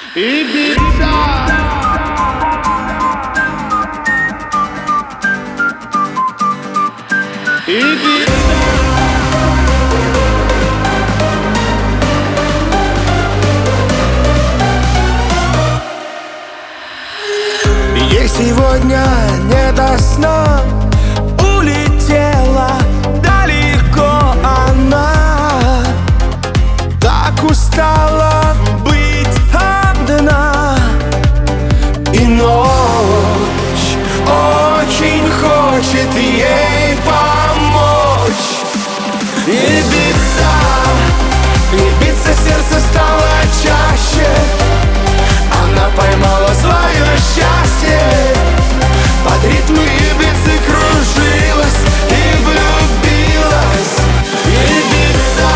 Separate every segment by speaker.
Speaker 1: Ibiza. Ibiza.
Speaker 2: Ей сегодня не до сна, улетела далеко она. Так устала быть одна, и ночь очень хочет ей помочь. И биться сердце стало чаще. Она поймала свое счастье, под ритмы Ибицы кружилась и влюбилась. Ибица.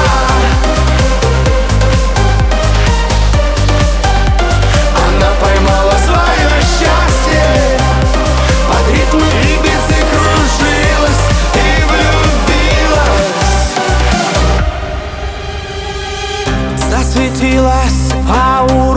Speaker 2: Она поймала свое счастье, под ритмы Ибицы кружилась и влюбилась. Засветилась аурора